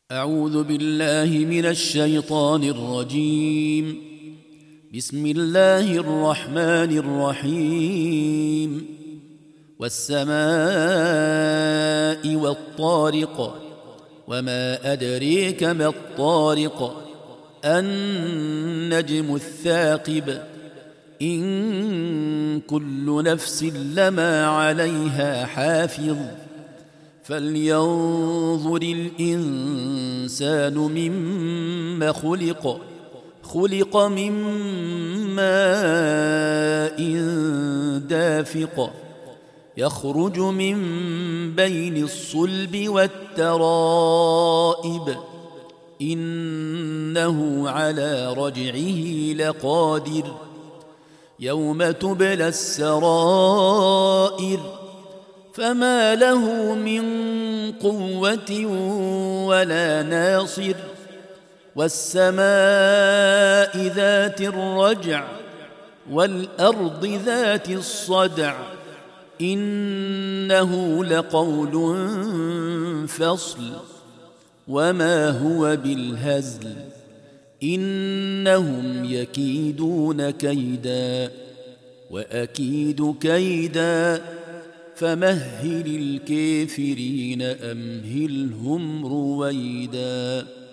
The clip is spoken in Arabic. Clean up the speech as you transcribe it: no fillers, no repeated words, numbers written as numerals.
أعوذ بالله من الشيطان الرجيم. بسم الله الرحمن الرحيم. والسماء والطارق، وما أدريك ما الطارق، النجم الثاقب، إن كل نفس لما عليها حافظ، فلينظر الإنسان مما خلق. خلق من ماء دافق، يخرج من بين الصلب والترائب، إنه على رجعه لقادر، يوم تبلى السرائر، فما له من قوة ولا ناصر. والسماء ذات الرجع، والأرض ذات الصدع، إنه لقول فصل، وما هو بالهزل، إنهم يكيدون كيدا وأكيد كيدا، فمهل الكافرين أمهلهم رويدا.